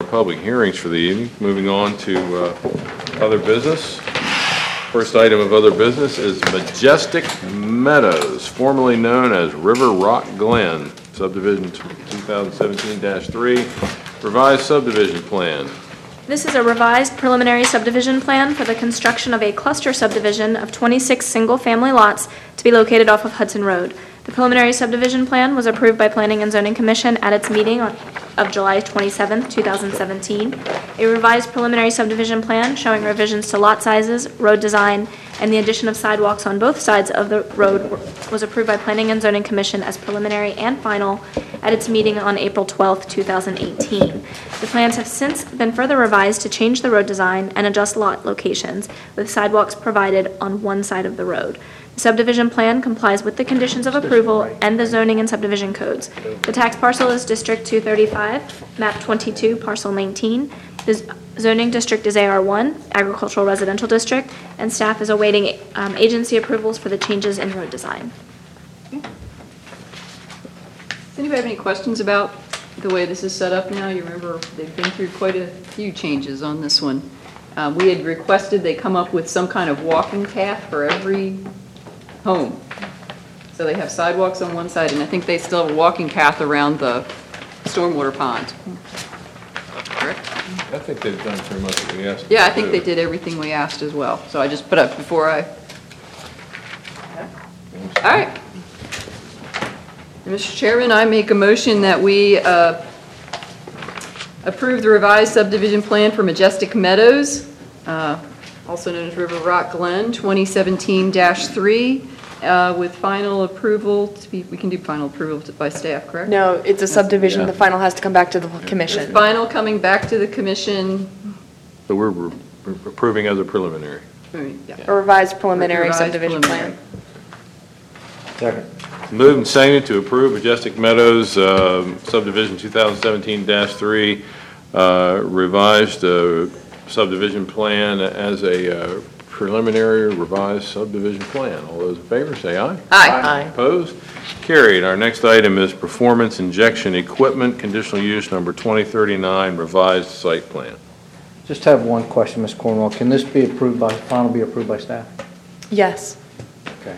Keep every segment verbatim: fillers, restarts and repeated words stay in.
public hearings for the evening. Moving on to uh, other business. First item of other business is Majestic Meadows, formerly known as River Rock Glen, subdivision twenty seventeen dash three, revised subdivision plan. This is a revised preliminary subdivision plan for the construction of a cluster subdivision of twenty-six single-family lots to be located off of Hudson Road. The preliminary subdivision plan was approved by Planning and Zoning Commission at its meeting on- of July twenty-seventh, two thousand seventeen. A revised preliminary subdivision plan showing revisions to lot sizes, road design, and the addition of sidewalks on both sides of the road was approved by Planning and Zoning Commission as preliminary and final at its meeting on April twelfth, two thousand eighteen. The plans have since been further revised to change the road design and adjust lot locations, with sidewalks provided on one side of the road. The subdivision plan complies with the conditions of approval and the zoning and subdivision codes. The tax parcel is District two thirty-five, map twenty-two, parcel nineteen. The z- zoning district is A R one, agricultural residential district, and staff is awaiting um, agency approvals for the changes in road design. Does anybody have any questions about the way this is set up now? You remember they've been through quite a few changes on this one. Uh, we had requested they come up with some kind of walking path for every home. So they have sidewalks on one side, and I think they still have a walking path around the stormwater pond. Correct? I think they've done pretty much what we asked. Yeah, I think they did everything we asked as well. So I just put up before I... All right. Mister Chairman, I make a motion that we uh, approve the revised subdivision plan for Majestic Meadows, uh, also known as River Rock Glen, twenty seventeen dash three, uh, with final approval to be, we can do final approval to- by staff, correct? No, it's a subdivision. The final has to come back to the commission. Final coming back to the commission. So we're we're approving as a preliminary. Yeah. A revised preliminary Revised subdivision preliminary. plan. Second. Moved and seconded to approve Majestic Meadows um, subdivision two thousand seventeen dash three uh, revised uh, subdivision plan as a uh, preliminary revised subdivision plan. All those in favor say aye. Aye. Aye. Opposed? Carried. Our next item is performance injection equipment, conditional use number twenty thirty-nine, revised site plan. Just have one question, Miz Cornwell. Can this be approved by, final be approved by staff? Yes. Okay.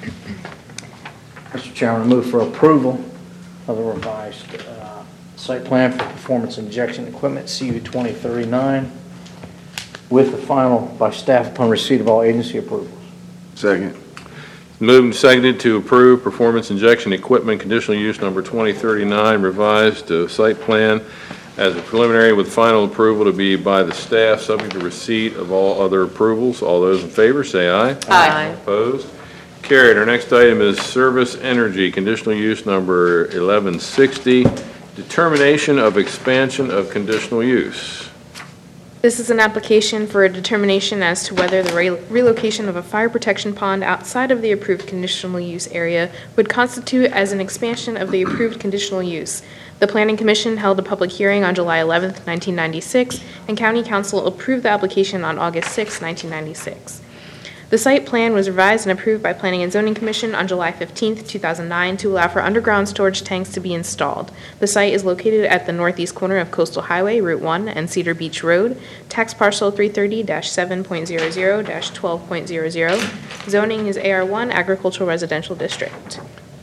Mister Chairman, I move for approval of the revised uh, site plan for performance injection equipment, C U twenty thirty-nine, with the final by staff upon receipt of all agency approvals. Second. Moved and seconded to approve performance injection equipment, conditional use number twenty thirty-nine, revised uh, site plan as a preliminary with final approval to be by the staff, subject to receipt of all other approvals. All those in favor say aye. Aye. Opposed? Carried. Our next item is Service Energy, conditional use number eleven sixty, determination of expansion of conditional use. This is an application for a determination as to whether the re- relocation of a fire protection pond outside of the approved conditional use area would constitute as an expansion of the approved conditional use. The Planning Commission held a public hearing on July eleventh, nineteen ninety-six, and County Council approved the application on August sixth, nineteen ninety-six. The site plan was revised and approved by Planning and Zoning Commission on July fifteenth, two thousand nine to allow for underground storage tanks to be installed. The site is located at the northeast corner of Coastal Highway, Route one, and Cedar Beach Road, tax parcel three thirty dash seven point zero zero dash twelve point zero zero. Zoning is A R one, agricultural residential district.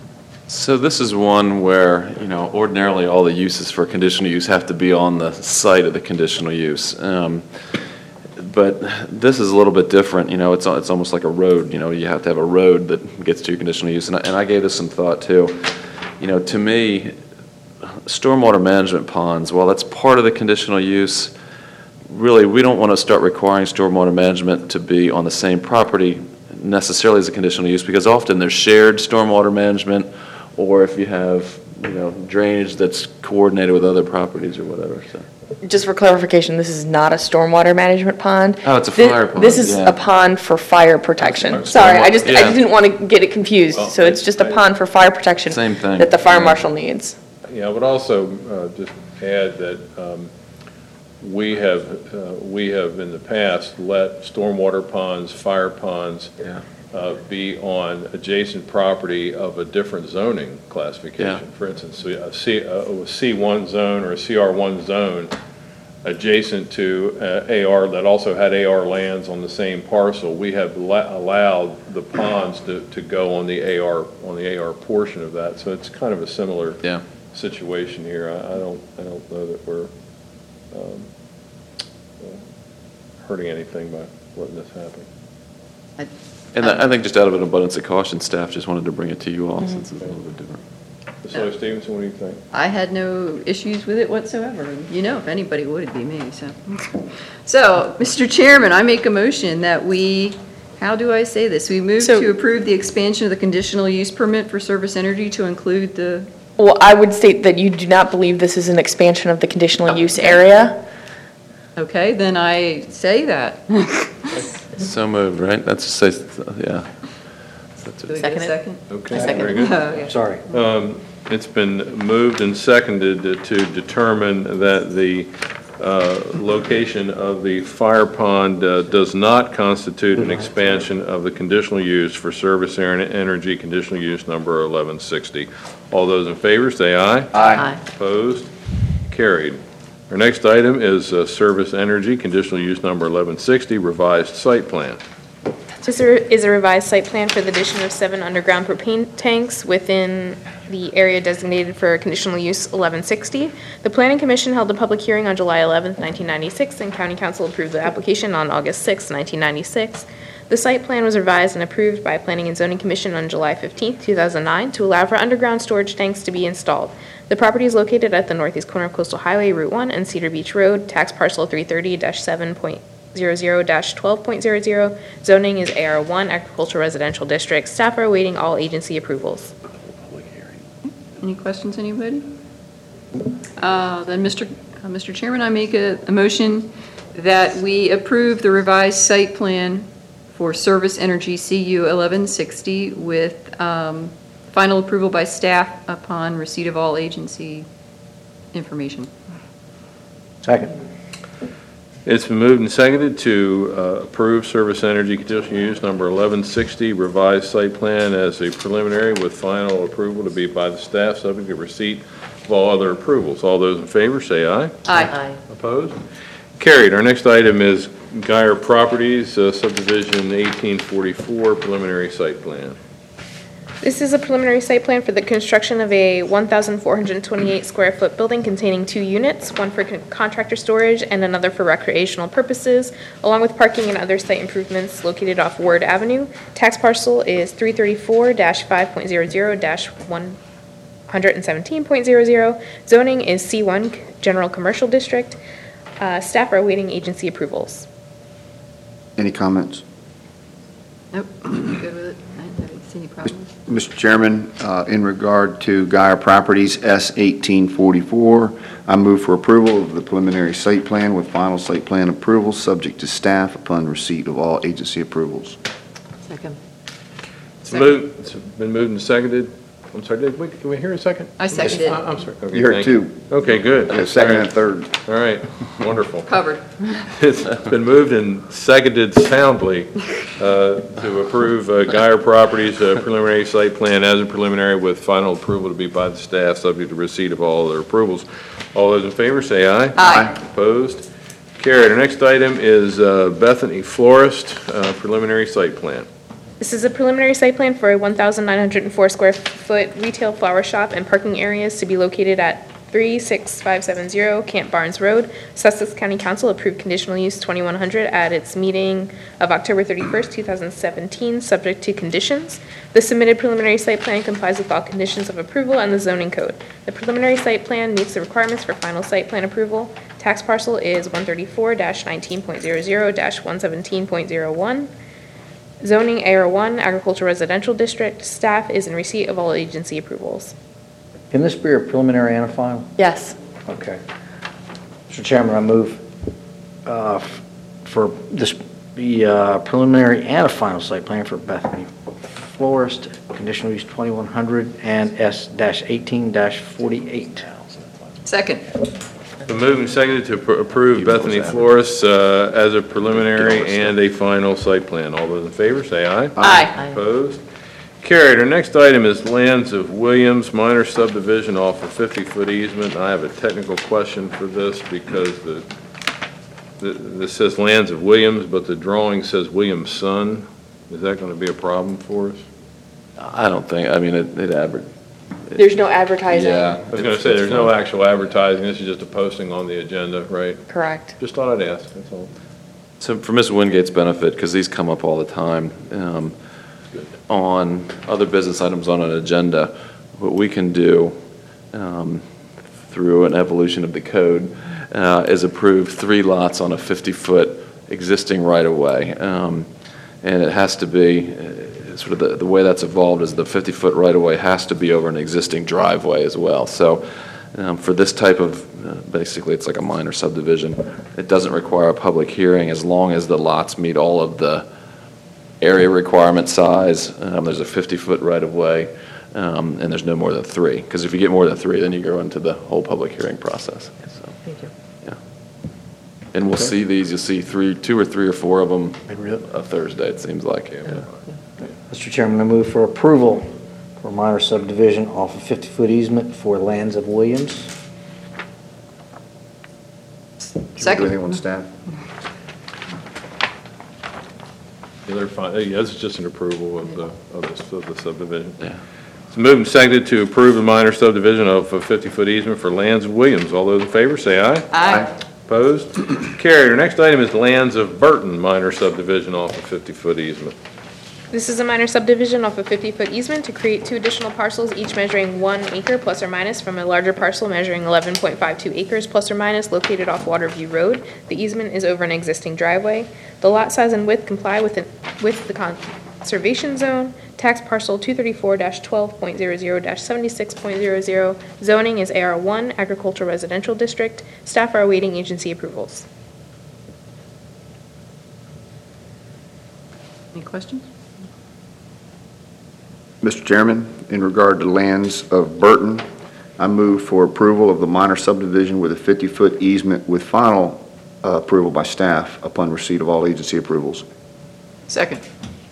So this is one where, you know, ordinarily all the uses for conditional use have to be on the site of the conditional use. Um, But this is a little bit different, you know, it's, it's almost like a road, you know, you have to have a road that gets to your conditional use, and I, and I gave this some thought too. You know, to me, stormwater management ponds, while that's part of the conditional use, really, we don't want to start requiring stormwater management to be on the same property necessarily as a conditional use, because often there's shared stormwater management, or if you have, you know, drainage that's coordinated with other properties or whatever, so. Just for clarification, this is not a stormwater management pond. Oh, it's a Thi- fire pond, This is yeah. a pond for fire protection. That's Sorry, I stormwater, just, I yeah. didn't want to get it confused. Well, So it's just a I- pond for fire protection. Same thing, That the fire yeah. marshal needs. Yeah, I would also uh, just add that um, we have, uh, we have in the past let stormwater ponds, fire ponds Yeah. uh, be on adjacent property of a different zoning classification. Yeah. For instance, a C, a C one zone or a C R one zone, adjacent to uh, A R, that also had A R lands on the same parcel, we have la- allowed the ponds to, to go on the A R, on the A R portion of that. So it's kind of a similar Yeah. situation here. I, I don't, I don't know that we're um, uh, hurting anything by letting this happen. And I I think just out of an abundance of caution, staff just wanted to bring it to you all since it's a little bit different. Miz Lloyd Stevenson, what do you think? I had no issues with it whatsoever. And You know, if anybody would, it'd be me, so. So, Mister Chairman, I make a motion that we, how do I say this? We move So- to approve the expansion of the conditional use permit for Service Energy to include the, Well, I would state that you do not believe this is an expansion of the conditional use area. okay, then I say that. So moved, right? That's just say, yeah. That's Do we it. get a Second it. second? Okay, second. very good. Oh, yeah. Sorry. It's been moved and seconded to determine that the uh, location of the fire pond uh, does not constitute an expansion of the conditional use for Service Air and Energy conditional use number eleven sixty. All those in favor, say aye. Aye. Opposed? Carried. Our next item is uh, Service Energy conditional use number eleven sixty revised site plan. This is a revised site plan for the addition of seven underground propane tanks within the area designated for conditional use eleven sixty. The Planning Commission held a public hearing on July eleventh, nineteen ninety-six, and County Council approved the application on August sixth, nineteen ninety-six. The site plan was revised and approved by Planning and Zoning Commission on July fifteenth, two thousand nine, to allow for underground storage tanks to be installed. The property is located at the northeast corner of Coastal Highway, Route one, and Cedar Beach Road, tax parcel three thirty dash seven point zero zero dash twelve point zero zero. Zoning is A R one, Agricultural Residential District. Staff are awaiting all agency approvals. Any questions, anybody? Uh, Then, Mister uh, Mister Chairman, I make a a motion that we approve the revised site plan for Service Energy C U eleven sixty with um, final approval by staff upon receipt of all agency information. Second. It's been moved and seconded to uh, approve Service Energy conditional use number eleven sixty revised site plan as a preliminary with final approval to be by the staff, subject to receipt of all other approvals. All those in favor, say aye. Aye. Opposed? Carried. Our next item is Geyer Properties uh, subdivision eighteen forty-four preliminary site plan. This is a preliminary site plan for the construction of a one thousand four hundred twenty-eight square foot building containing two units, one for con- contractor storage and another for recreational purposes, along with parking and other site improvements located off Ward Avenue. Tax parcel is three thirty-four dash five point zero zero dash one seventeen point zero zero. Zoning is C one, General Commercial District. Uh, Staff are awaiting agency approvals. Any comments? Nope, I'm good with it. I didn't see any problems. Mister Chairman, uh, in regard to Geyer Properties S eighteen forty-four, I move for approval of the preliminary site plan with final site plan approval, subject to staff upon receipt of all agency approvals. Second. It's moved, it's been moved and seconded. I'm sorry, did we, can we hear a second? I seconded. I- I'm sorry. Okay, You heard thank two. Okay, good. Yeah, second All and right. third. All right, wonderful. Covered. It's been moved and seconded soundly uh, to approve uh, Geyer Properties uh, preliminary site plan as a preliminary with final approval to be by the staff, subject to receipt of all other approvals. All those in favor, say aye. Aye. Opposed? Carried. Our next item is uh, Bethany Florist uh, preliminary site plan. This is a preliminary site plan for a one thousand nine hundred four square foot retail flower shop and parking areas to be located at three six five seven zero Camp Barnes Road. Sussex County Council approved conditional use twenty-one hundred at its meeting of October thirty-first, two thousand seventeen, subject to conditions. The submitted preliminary site plan complies with all conditions of approval and the zoning code. The preliminary site plan meets the requirements for final site plan approval. Tax parcel is one thirty-four dash nineteen point zero zero dash one seventeen point zero one. Zoning A R one, Agricultural Residential District. Staff is in receipt of all agency approvals. Can this be a preliminary and a final? Yes. Okay. Mister Chairman, I move uh, f- for this be uh, preliminary and a final site plan for Bethany Florist, conditional use twenty-one hundred and S eighteen forty-eight. Second. Been moved and seconded to appro- approve Bethany Florist uh, as a preliminary and a final site plan. All those in favor, say aye. Aye. Opposed? Carried. Our next item is Lands of Williams, minor subdivision off a fifty-foot easement. I have a technical question for this because the th- this says Lands of Williams, but the drawing says Williams' son. Is that going to be a problem for us? I don't think, I mean, it, it aver. There's no advertising. Yeah. I was going to say, there's no actual advertising, this is just a posting on the agenda, right? Correct. Just thought I'd ask, that's all. So for Miz Wingate's benefit, because these come up all the time, um, on other business items on an agenda, what we can do um, through an evolution of the code uh, is approve three lots on a fifty-foot existing right-of-way. Um, And it has to be, uh, sort of the, the way that's evolved is the fifty-foot right-of-way has to be over an existing driveway as well. So um, for this type of, uh, basically, it's like a minor subdivision. It doesn't require a public hearing as long as the lots meet all of the area requirement size. Um, There's a fifty-foot right-of-way, um, and there's no more than three. Because if you get more than three, then you go into the whole public hearing process. So, Thank you. yeah. And we'll see these, you'll see three, two or three or four of them Really? a Thursday, it seems like. Mister Chairman, I move for approval for minor subdivision off a fifty-foot easement for Lands of Williams. Should we do Second. anything on staff? Yeah, they're fine, yeah, this is just an approval of the, of the of the subdivision. Yeah. It's moved and seconded to approve the minor subdivision of a fifty-foot easement for Lands of Williams. All those in favor, say aye. Aye. Opposed? Carried. Our next item is Lands of Burton, minor subdivision off a fifty-foot easement. This is a minor subdivision off a fifty-foot easement to create two additional parcels, each measuring one acre plus or minus from a larger parcel measuring eleven point five two acres plus or minus located off Waterview Road. The easement is over an existing driveway. The lot size and width comply with, the- with the conservation zone. Tax parcel two thirty-four twelve point zero zero seventy-six point zero zero. Zoning is A R one, agricultural residential district. Staff are awaiting agency approvals. Any questions? Mister Chairman, in regard to Lands of Burton, I move for approval of the minor subdivision with a fifty-foot easement with final uh, approval by staff upon receipt of all agency approvals. Second.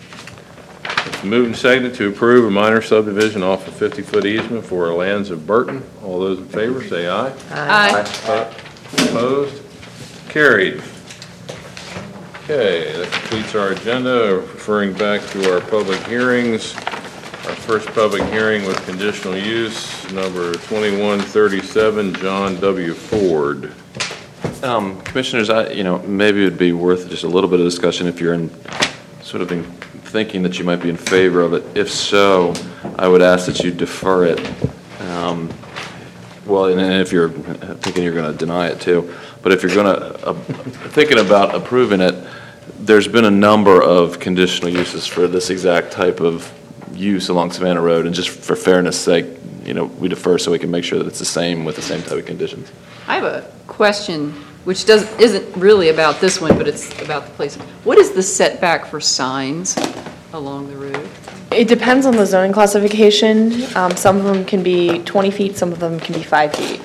It's moved and seconded to approve a minor subdivision off a fifty-foot easement for Lands of Burton. All those in favor, say aye. Aye. Opposed? Carried. Okay, that completes our agenda. Referring back to our public hearings, our first public hearing with conditional use, number twenty-one thirty-seven, John W. Ford. Um, Commissioners, I, you know, maybe it'd be worth just a little bit of discussion if you're in, sort of in thinking that you might be in favor of it. If so, I would ask that you defer it. Um, Well, and and if you're thinking you're going to deny it too, but if you're going to, thinking about approving it, there's been a number of conditional uses for this exact type of use along Savannah Road, and just for fairness' sake, you know, we defer so we can make sure that it's the same with the same type of conditions. I have a question, which does, isn't really about this one, but it's about the place. What is the setback for signs along the road? It depends on the zoning classification. Um, Some of them can be twenty feet, some of them can be five feet.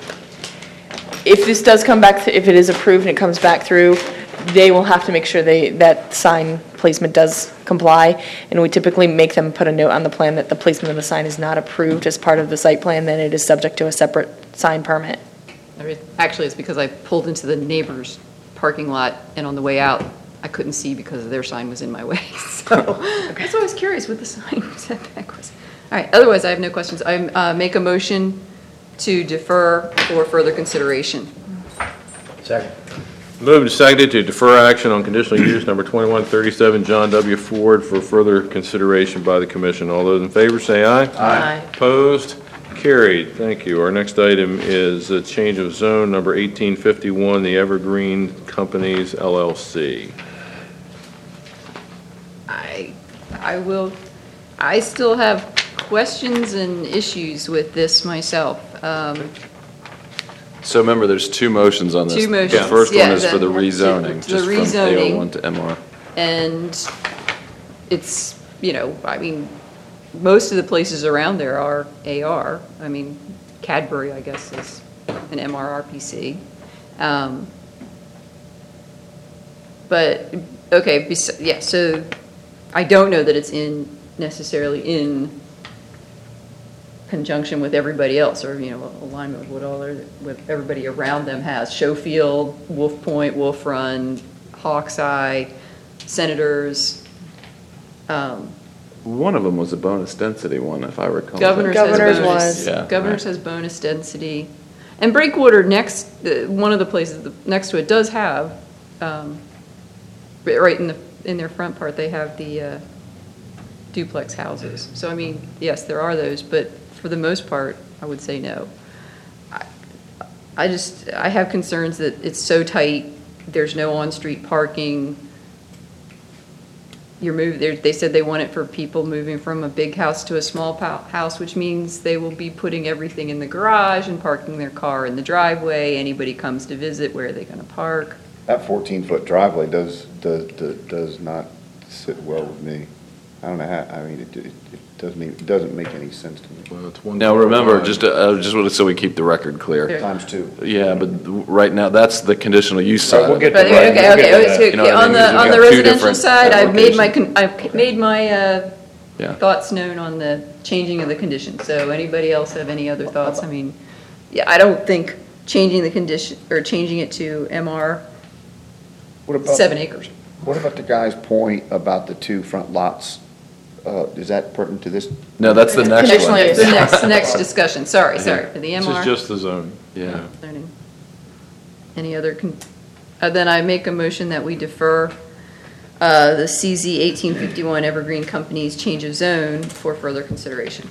If this does come back, th- if it is approved and it comes back through, they will have to make sure they, that sign placement does comply. And we typically make them put a note on the plan that the placement of the sign is not approved as part of the site plan, then it is subject to a separate sign permit. I mean, Actually, it's because I pulled into the neighbor's parking lot, and on the way out, I couldn't see because their sign was in my way. So that's why I was curious what the sign setback was. All right, otherwise, I have no questions. I uh, make a motion to defer for further consideration. Second. Moved and seconded to defer action on conditional use number twenty-one thirty-seven, John W. Ford, for further consideration by the commission. All those in favor, say aye. Aye. Opposed? Carried. Thank you. Our next item is a change of zone, number eighteen fifty-one, the Evergreen Companies, L L C. I, I will, I still have questions and issues with this myself. Um, So remember, there's two motions on this. Two motions, The first one yeah, is for the the- rezoning, the just from A rezoning. O one to M R. And it's, you know, I mean, most of the places around there are A R. I mean, Cadbury, I guess, is an M R R P C. Um, But, okay, bes- yeah, so I don't know that it's in, necessarily in conjunction with everybody else, or, you know, alignment with what all, their- what everybody around them has. Schofield, Wolf Point, Wolf Run, Hawk's Eye, Senators, um, One of them was a bonus density one, if I recall. Governor's has Governor's bonus. was. Yeah, Governor's right. has bonus density. And Breakwater next, uh, one of the places th- next to it does have, um, ri- right in the, in their front part, they have the uh, duplex houses. So, I mean, yes, there are those, but for the most part, I would say no. I- I just, I have concerns that it's so tight, there's no on-street parking. You're moving, they they said they want it for people moving from a big house to a small pou- house, which means they will be putting everything in the garage and parking their car in the driveway. Anybody comes to visit, where are they gonna park? That fourteen-foot driveway does, does, does does not sit well with me. I don't know how, I mean, it, it it doesn't, even- it doesn't make any sense to me. Well, it's one Now, remember, wide. just, uh, just wanted- so we keep the record clear. There. Times two. Yeah, but right now, that's the conditional use Right, side. we'll get But, to okay, that. We'll okay, get to okay, that. so, You know what I on mean? the, Because on we've the got two residential different side, I've made my, applications. con- I've made my, uh, Yeah. thoughts known on the changing of the condition. So anybody else have any other thoughts? I mean, yeah, I don't think changing the condition, or changing it to M R, What about- seven acres. What about the guy's point about the two front lots? Uh, Is that pertinent to this? No, that's the next Conditional one. use. The next, next discussion, sorry, sorry, for the M This R. is just the zone. Yeah. Zoning. Any other, con- uh, then I make a motion that we defer uh, the C Z eighteen fifty-one Evergreen Company's change of zone for further consideration.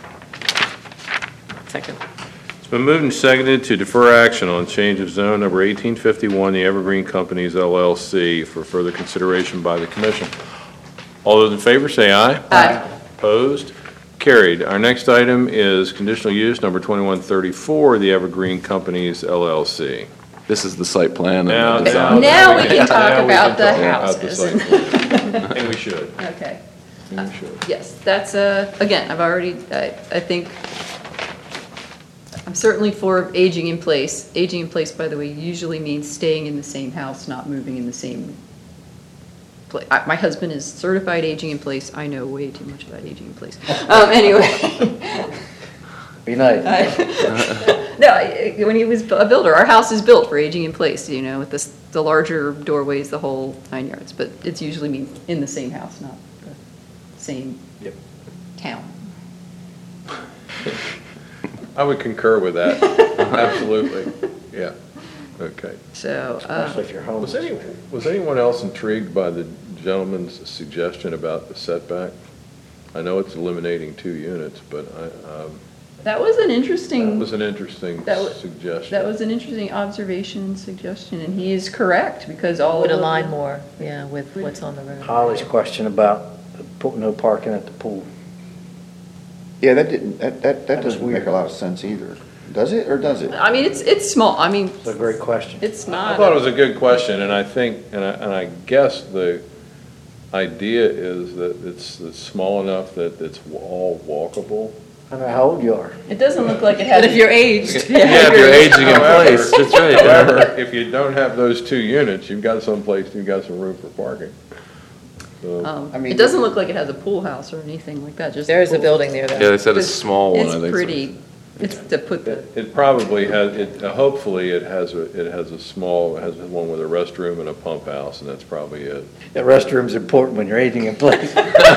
Second. It's been moved and seconded to defer action on change of zone number eighteen fifty-one, the Evergreen Companies L L C, for further consideration by the commission. All those in favor, say aye. Aye. Opposed? Carried. Our next item is conditional use number twenty-one thirty-four, the Evergreen Companies L L C. This is the site plan and Now- the design. Now we can talk Now we about can the talk about the houses. site plan. And we should, Okay. and we should. Yes, that's, uh, again, I've already, I, I think, I'm certainly for aging in place. Aging in place, by the way, usually means staying in the same house, not moving in the same place. My husband is certified aging in place. I know way too much about aging in place. Um, anyway. Be nice. No, I- when he was a builder, our house is built for aging in place, you know, with the, s- the larger doorways, the whole nine yards. But it's usually means in the same house, not the same Yep. town. I would concur with that, absolutely, yeah, okay. So, uh, Especially if you're homeless. Was any, was anyone else intrigued by the gentleman's suggestion about the setback? I know it's eliminating two units, but I, um, that was an that interesting, was an interesting That wa- suggestion. that was an interesting observation and suggestion, and he is correct, because all Would of align the- more, yeah, with what's on the road. Holly's question about the pool- no parking at the pool. Yeah, that didn't, that, that, that doesn't make a lot of sense either. Does it, or does it? I mean, it's, it's small, I mean, It's a great question. it's I not. thought it was a good question, and I think, and I, and I guess the idea is that it's, it's small enough that it's all walkable. I don't know how old you are. It doesn't look like it has. But if you're aged. Yeah, if you're aging in However- place, that's right. However, if you don't have those two units, you've got someplace, you've got some room for parking. So, Um, I mean- It doesn't look like it has a pool house or anything like that, just. There is a pool. building there, Yeah, though. they said a It's- small one, I think. It's so. pretty, it's to put the, It it probably has, it, uh, hopefully it has a, it has a small, it has one with a restroom and a pump house, and that's probably it. The restroom's important when you're aging in place.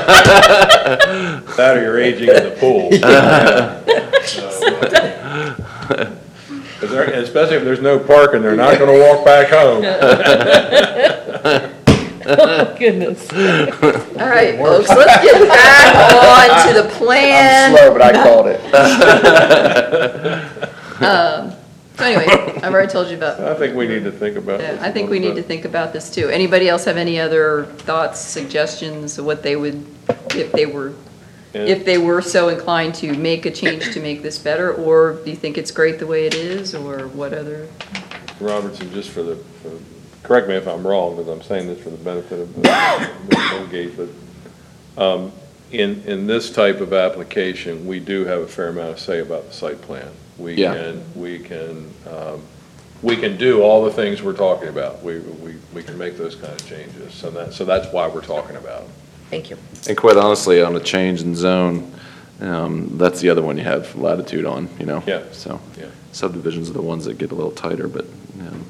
That or you're aging in the pool. So, uh, 'cause they're- Especially if there's no parking, they're not gonna walk back home. Oh, goodness. all right, folks, let's get back on to the I'm plan. slow, but I called it. Um, So anyway, I've already told you about, I think we need to think about yeah, this. I think we need to think about this too. Anybody else have any other thoughts, suggestions, of what they would, if they were, if they were so inclined to make a change to make this better? Or do you think it's great the way it is, or what other? Robertson, just for the, for, correct me if I'm wrong, because I'm saying this for the benefit of Miz Gate, but um, in, in this type of application, we do have a fair amount of say about the site plan. We Yeah. can, we can, um, we can do all the things we're talking about. We, we, we can make those kind of changes. So that, so that's why we're talking about it. Thank you. And quite honestly, on a change in zone, Um, That's the other one you have latitude on, you know? Yeah. So Yeah. subdivisions are the ones that get a little tighter, but, um,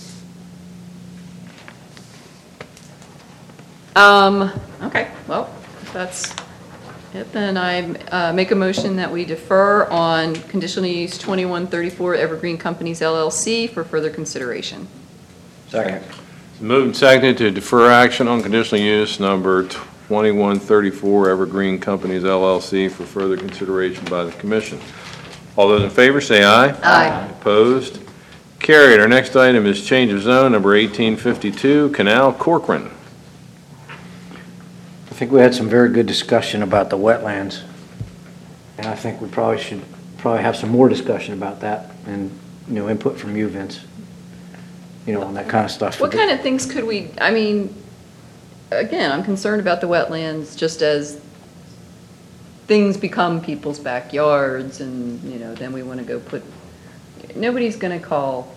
Um, okay, well, if that's it, then I uh, make a motion that we defer on conditional use twenty-one thirty-four Evergreen Companies L L C for further consideration. Second. Moved and seconded to defer action on conditional use number twenty-one thirty-four Evergreen Companies L L C for further consideration by the commission. All those in favor say aye. Aye. Opposed? Carried. Our next item is change of zone number eighteen fifty-two, Canal Corcoran. I think we had some very good discussion about the wetlands, and I think we probably should probably have some more discussion about that and, you know, input from you, Vince, you know, on that kind of stuff. What kind of things could we, I mean, again, I'm concerned about the wetlands just as things become people's backyards and, you know, then we want to go put, nobody's going to call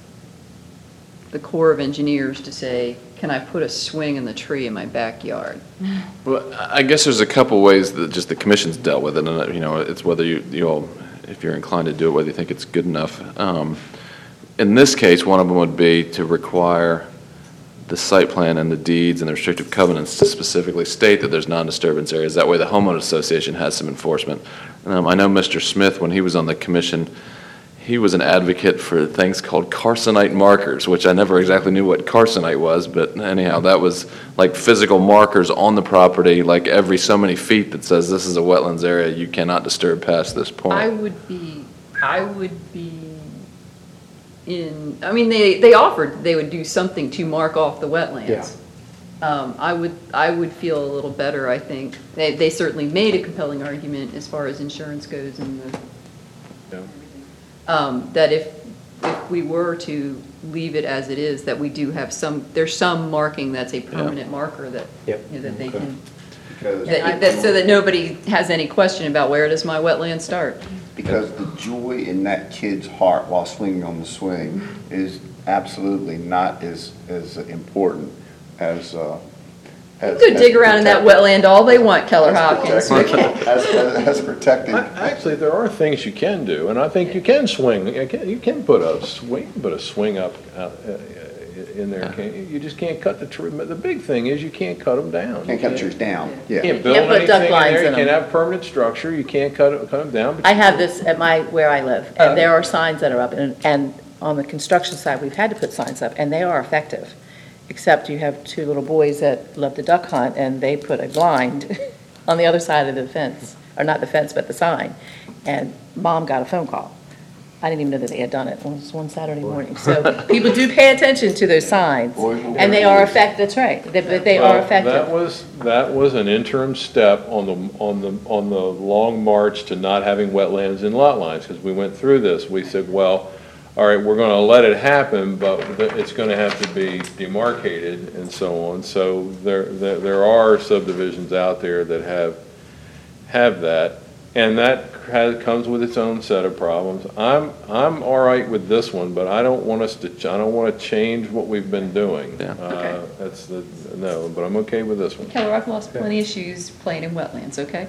the Corps of Engineers to say, can I put a swing in the tree in my backyard? well, I guess there's a couple ways that just the commission's dealt with it, and, you know, it's whether you, you all, if you're inclined to do it, whether you think it's good enough. Um, In this case, one of them would be to require the site plan and the deeds and the restrictive covenants to specifically state that there's non-disturbance areas. That way the homeowner association has some enforcement. Um, I know Mister Smith, when he was on the commission, he was an advocate for things called carcinite markers, which I never exactly knew what carcinite was, but anyhow, that was like physical markers on the property, like every so many feet that says this is a wetlands area, you cannot disturb past this point. I would be, I would be in, I mean, they, they offered they would do something to mark off the wetlands. Um, I would, I would feel a little better, I think. They, they certainly made a compelling argument as far as insurance goes and the, Yeah. um, that if, if we were to leave it as it is, that we do have some, there's some marking that's a permanent marker that, Yep. you know, that they Okay. can, Because, that, that, so that nobody has any question about where does my wetland start? because the joy in that kid's heart while swinging on the swing is absolutely not as, as important as, uh, as. You could dig as around in that protect- wetland all they want, Keller Hopkins. As, as, as protecting. Actually, there are things you can do, and I think you can swing, you can, you can put a swing, put a swing up out, uh, in there. Can't you? You just can't cut the tree. But the big thing is you can't cut them down. Can't cut yours down, You yeah. can't build can't put anything duck in lines there. You in can't them. have permanent structure. You can't cut it, cut them down. but I you have can- this at my, where I live, and there are signs that are up, and, and on the construction side, we've had to put signs up, and they are effective. Except you have two little boys that love to duck hunt, and they put a blind on the other side of the fence, or not the fence, but the sign. And mom got a phone call. I didn't even know that they had done it. It was one Saturday morning. So people do pay attention to those signs, Boys will and they get are it. effective, that's right, they, but they are Well, That effective. was, that was an interim step on the, on the, on the long march to not having wetlands in lot lines, because we went through this. We said, well, all right, we're gonna let it happen, but it's gonna have to be demarcated and so on. So there, there, there are subdivisions out there that have, have that, and that has, comes with its own set of problems. I'm, I'm all right with this one, but I don't want us to, ch- I don't wanna change what we've been doing. Yeah. Uh, Okay. That's the, no, but I'm okay with this one. Keller, I've lost plenty of shoes playing in wetlands, okay?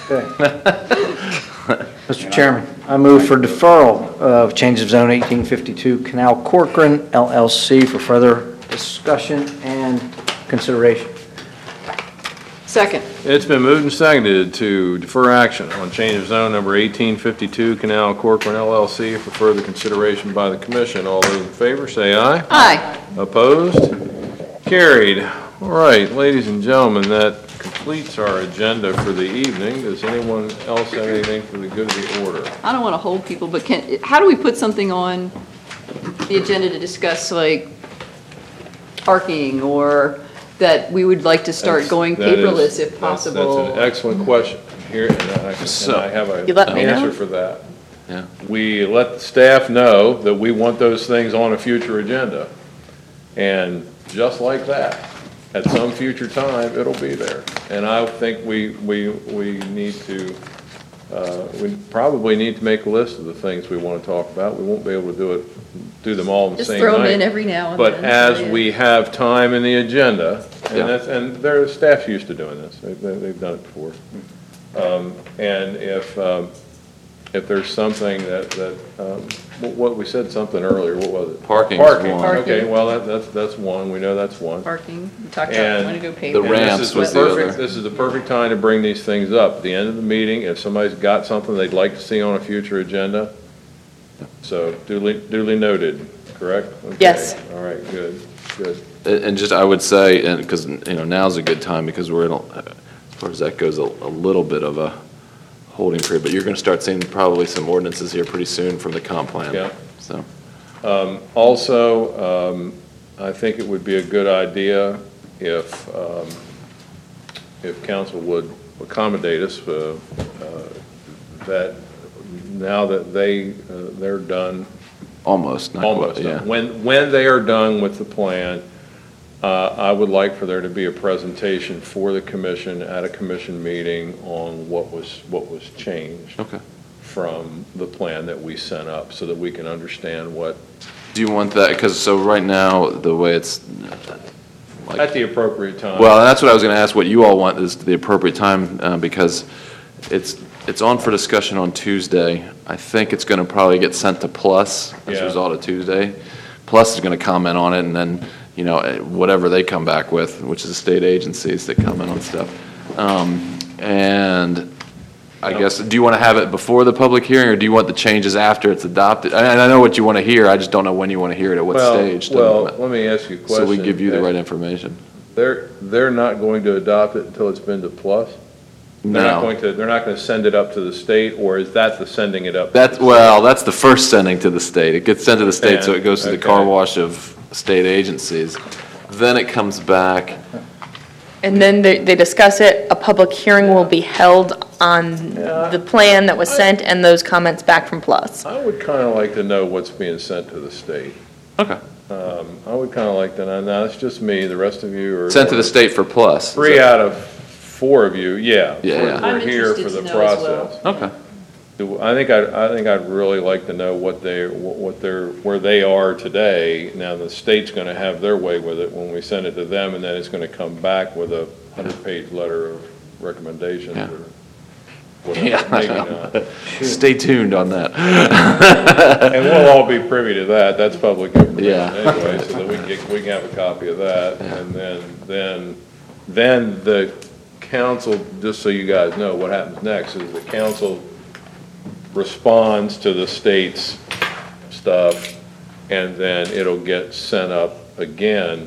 Okay. Mister Chairman, I move for deferral of change of zone eighteen fifty-two Canal Corcoran L L C for further discussion and consideration. Second. It's been moved and seconded to defer action on change of zone number eighteen fifty-two Canal Corcoran L L C for further consideration by the commission. All those in favor, say aye. Aye. Opposed? Carried. All right, ladies and gentlemen, that completes our agenda for the evening. Does anyone else have anything for the good of the order? I don't want to hold people, but can, how do we put something on the agenda to discuss like parking or that we would like to start That's- going that is- paperless if that's- possible? That's an excellent question. Here, and I and I have a- You let an me know? answer for that. Yeah. We let the staff know that we want those things on a future agenda. And just like that, at some future time, it'll be there. And I think we, we, we need to, uh, we probably need to make a list of the things we want to talk about. We won't be able to do it, do them all in the Just same throw them in night. every now and then. But as yeah. we have time in the agenda, Yeah. and that's, and their staff's used to doing this, They- they- they've done it before. Um, And if, um, if there's something that, that, um, what- what, we said something earlier, what was it? Parking's Parking, one. okay, Parking. well, that, that's, that's one, we know that's one. Parking, we talked And about, want to go pave. the that. ramp- This is Ramps was the the perfect, other. this is the perfect time to bring these things up. At the end of the meeting, if somebody's got something they'd like to see on a future agenda, so duly, duly noted, correct? Okay. Yes. All right, good, good. And and just, I would say, and, because, you know, now's a good time, because we're in, a- as far as that goes, a, a little bit of a holding period, but you're gonna start seeing probably some ordinances here pretty soon from the comp plan. Yeah. So, Um, Also, um, I think it would be a good idea if, um, if council would accommodate us, uh, uh, that now that they, uh, they're done, almost, not quite, almost yeah. done. When, when they are done with the plan, uh, I would like for there to be a presentation for the commission at a commission meeting on what was, what was changed Okay. from the plan that we sent up, so that we can understand what, Do you want that, because, so right now, the way it's, like. at the appropriate time. Well, that's what I was going to ask, what you all want is the appropriate time, uh, because it's, it's on for discussion on Tuesday. I think it's going to probably get sent to Plus as Yeah. a result of Tuesday. Plus is going to comment on it, and then, you know, eh, whatever they come back with, which is the state agencies that comment on stuff. Um, And I guess, do you want to have it before the public hearing, or do you want the changes after it's adopted? And I know what you want to hear, I just don't know when you want to hear it, at what Well, stage. Well, let me ask you a question. So we give you the right information. They're, they're not going to adopt it until it's been to Plus? They're not No. going to, they're not going to send it up to the state, or is that the sending it up? to That's, the well, that's the first sending to the state. It gets sent to the state, so it goes to the car Okay. wash of state agencies. Then it comes back, And then they, they discuss it, a public hearing will be held on the plan that was sent and those comments back from Plus. I would kind of like to know what's being sent to the state. okay, Um, I would kind of like to know, now, it's just me, the rest of you are. sent to the state for plus. Three out of four of you, yeah. Yeah, we're- yeah. We're I'm here for interested the to know as well. process. Okay, Do- I think I, I think I'd really like to know what they, what they're, where they are today. Now, the state's gonna have their way with it when we send it to them, and then it's gonna come back with a hundred-page letter of recommendations Yeah. or Yeah, whatever, maybe not. stay tuned on that. And we'll all be privy to that, that's public information Yeah. anyway, so that we can get, we can have a copy of that. And then, then, then the council, just so you guys know, what happens next is the council responds to the state's stuff, and then it'll get sent up again.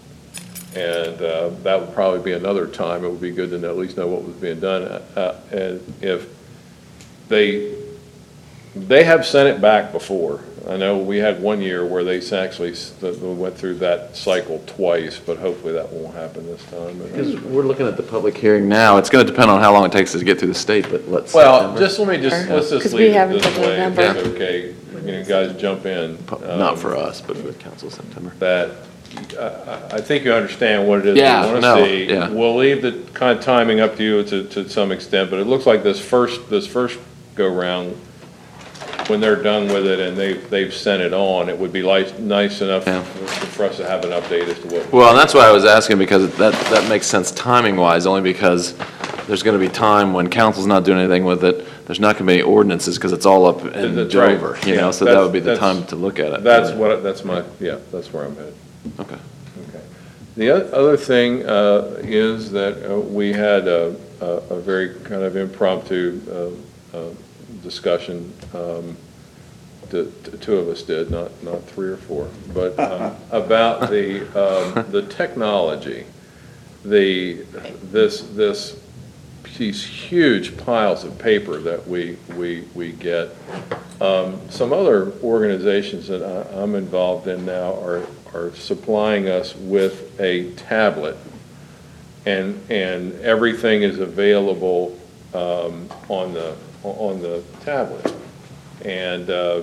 And uh, that would probably be another time, it would be good to know- at least know what was being done. Uh, And if they, they have sent it back before. I know we had one year where they actually s- that we went through that cycle twice, but hopefully that won't happen this time. Because we're looking at the public hearing now, it's gonna depend on how long it takes us to get through the state, but let's. Well, September. just, let me just, let's just 'Cause we leave it have this until way, if November. it's okay. You know, guys jump in. Not Um, for us, but for the council September. That, I, I- I think you understand what it is Yeah, we want no, to see. yeah. We'll leave the kind of timing up to you to, to some extent, but it looks like this first, this first go-round, when they're done with it and they've, they've sent it on, it would be like, nice enough Yeah. for for us to have an update as to what. Well, and that's why I was asking, because that, that makes sense timing-wise, only because there's gonna be time when council's not doing anything with it, there's not gonna be any ordinances, because it's all up in That's right. Dover, you Yeah, know, so that that's- would be the that's- time to look at it. That's what, that's my, yeah, that's where I'm headed. Okay. Okay. The oth- other thing uh, is that uh, we had a, a a very kind of impromptu uh, uh, discussion. um, The the two of us did, not, not three or four, but um, about the, um, the technology, the, this, this, these huge piles of paper that we, we, we get. Um, Some other organizations that I- I'm involved in now are, are supplying us with a tablet, and, and everything is available um, on the, on the tablet. And uh,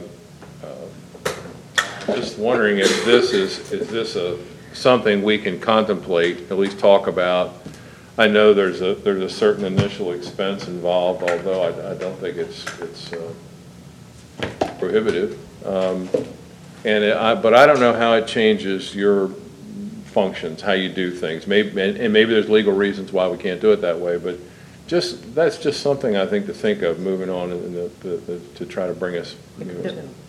uh, just wondering if this is, is this a, something we can contemplate, at least talk about? I know there's a, there's a certain initial expense involved, although I, I don't think it's, it's uh, prohibitive. Um, And it- I, but I don't know how it changes your functions, how you do things. Maybe, and and maybe there's legal reasons why we can't do it that way, but just, that's just something I think to think of, moving on in the, the, the- to try to bring us, you know,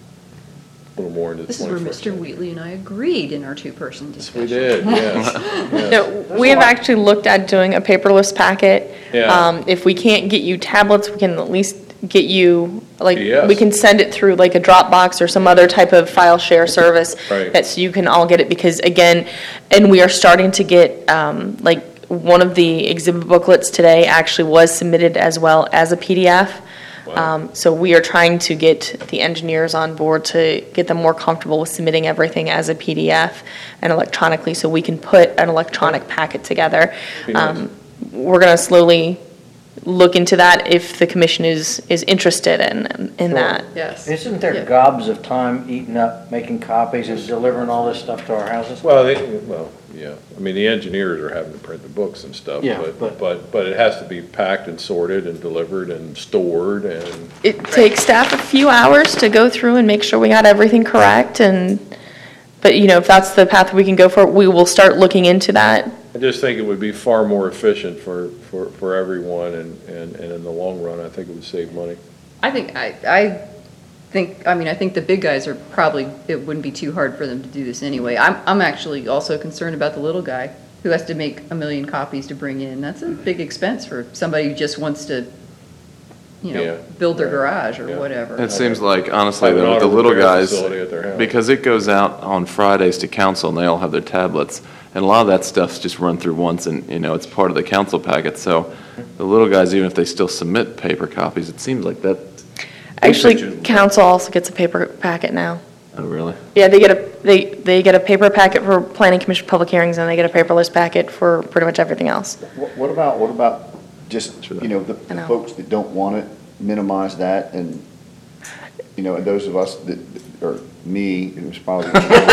a little more into the This is where twenty-first Mister century. Wheatley and I agreed in our two-person discussion. We did, yes, yes. No, we have actually looked at doing a paperless packet. Yeah. Um, If we can't get you tablets, we can at least get you, like, P D Fs. we can send it through like a Dropbox or some other type of file share service. Right. That so you can all get it, because again, and we are starting to get, um, like, one of the exhibit booklets today actually was submitted as well as a P D F. Wow. Um, So we are trying to get the engineers on board to get them more comfortable with submitting everything as a P D F and electronically, so we can put an electronic packet together. Be nice. Um, We're going to slowly look into that if the commission is, is interested in, in that. Yes. Isn't there Yeah. gobs of time eaten up making copies and delivering all this stuff to our houses? Well, they, well, yeah, I mean, the engineers are having to print the books and stuff, Yeah, but, but- but, but it has to be packed and sorted and delivered and stored and, It takes staff a few hours to go through and make sure we got everything correct, and, but, you know, if that's the path we can go for, we will start looking into that. I just think it would be far more efficient for, for, for everyone, and, and, and in the long run, I think it would save money. I think, I, I think, I mean, I think the big guys are probably, it wouldn't be too hard for them to do this anyway. I'm, I'm actually also concerned about the little guy who has to make a million copies to bring in. That's a big expense for somebody who just wants to, you Yeah, know, build their right, garage or yeah. whatever. It seems like, honestly, Have an the, the auto little repair guys, facility at their house. because it goes out on Fridays to council and they all have their tablets, and a lot of that stuff's just run through once and, you know, it's part of the council packet, so the little guys, even if they still submit paper copies, it seems like that. Actually, council also gets a paper packet now. Oh, really? Yeah, they get a, they, they get a paper packet for planning commission public hearings, and they get a paperless packet for pretty much everything else. What what about, what about just, Sure. you know, the I know. the folks that don't want it, minimize that, and, you know, and those of us that, or me, who's probably.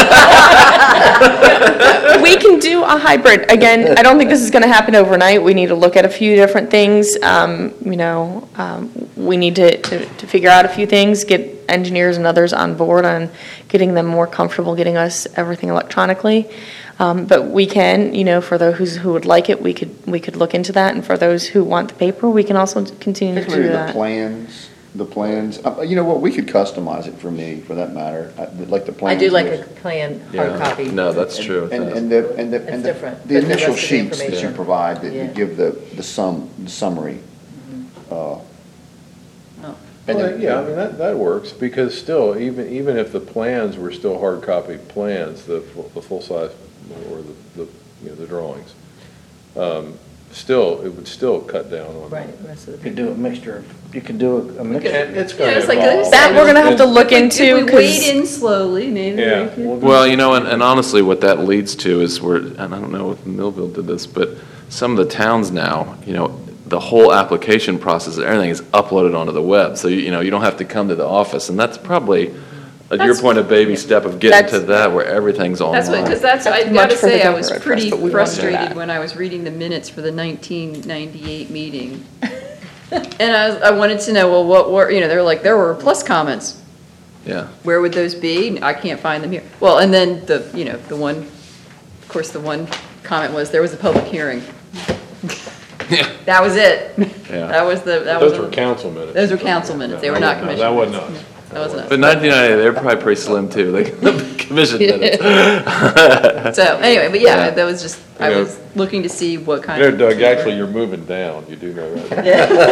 We can do a hybrid. Again, I don't think this is going to happen overnight. We need to look at a few different things. Um, You know, um, we need to, to to figure out a few things, get engineers and others on board on getting them more comfortable getting us everything electronically. Um, But we can, you know, for those who would like it, we could, we could look into that. And for those who want the paper, we can also continue to do Particularly the that. plans, the plans, uh, you know what, we could customize it for me, for that matter, I- like the I plans. do like a was- plan, Yeah. hard copy. No, that's true. And, and the, and the, It's and the different, the but the initial rest of the sheets that you information. provide that Yeah. give the, the sum, the summary. Uh, Oh. and Well, then- yeah, I mean, that, that works, because still, even, even if the plans were still hard copy plans, the, fu- the full-size, or the, the, you know, the drawings, um, still, it would still cut down on. Right, rest of You the could do a mixture of, you could do a- a mixture. And it's Yeah, gonna it's like I evolve. said, That we're gonna have to look If we- into, If we wade 'cause- in slowly, maybe Yeah, we could. we'll- Well, you know, and, and honestly, what that leads to is where, and I don't know if Millville did this, but some of the towns now, you know, the whole application process, everything is uploaded onto the web. So, you you know, you don't have to come to the office, and that's probably, at your That's- point, a baby step of getting to That's- that, where everything's online. That's what, because that's, I That's gotta much further say, I down the was road for us, pretty but we wanna do frustrated that. when I was reading the minutes for the nineteen ninety-eight meeting. And I, was- I wanted to know, well, what were, you know, they were like, there were plus comments. Yeah. Where would those be? I can't find them here. Well, and then the, you know, the one, of course, the one comment was, there was a public hearing. That was it. Yeah. That was the, that was. Those were council minutes. Those were council minutes. They were not No, commission That was minutes. not. That was not. But nineteen ninety, they were probably pretty slim, too, like, the commission minutes. So, anyway, but yeah, Yeah. that was just, I You know- was looking to see what kind You of. know, Doug, actually, you're moving down, you do know that.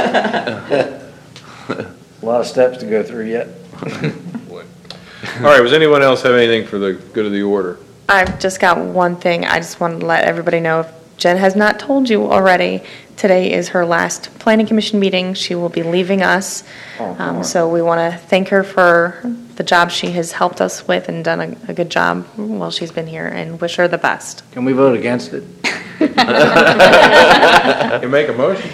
A lot of steps to go through yet. All right, was anyone else have anything for the good of the order? I've just got one thing. I just wanted to let everybody know, if Jen has not told you already, today is her last planning commission meeting. She will be leaving us. Um, So we want to thank her for the job she has helped us with and done a, a good job while she's been here, and wish her the best. Can we vote against it? You make a motion?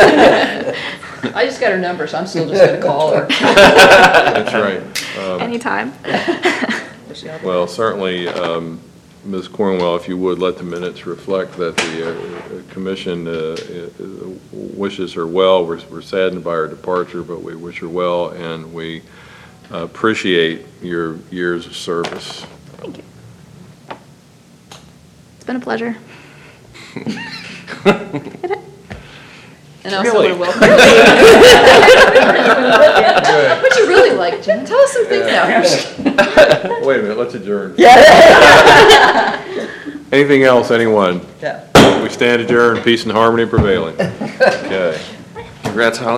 I just got her number, so I'm still just gonna call her. That's right. Um, Anytime. Well, certainly, um, Miz Cornwell, if you would, let the minutes reflect that the uh, commission uh, uh, wishes her well. We're we're saddened by her departure, but we wish her well, and we uh, appreciate your years of service. Thank you. It's been a pleasure. And And I also Really? want to welcome. What you really like, Jen? Tell us some things now. Wait a minute, let's adjourn. Anything else, anyone? Yeah. We stand adjourned, peace and harmony prevailing. Okay. Congrats, Holly.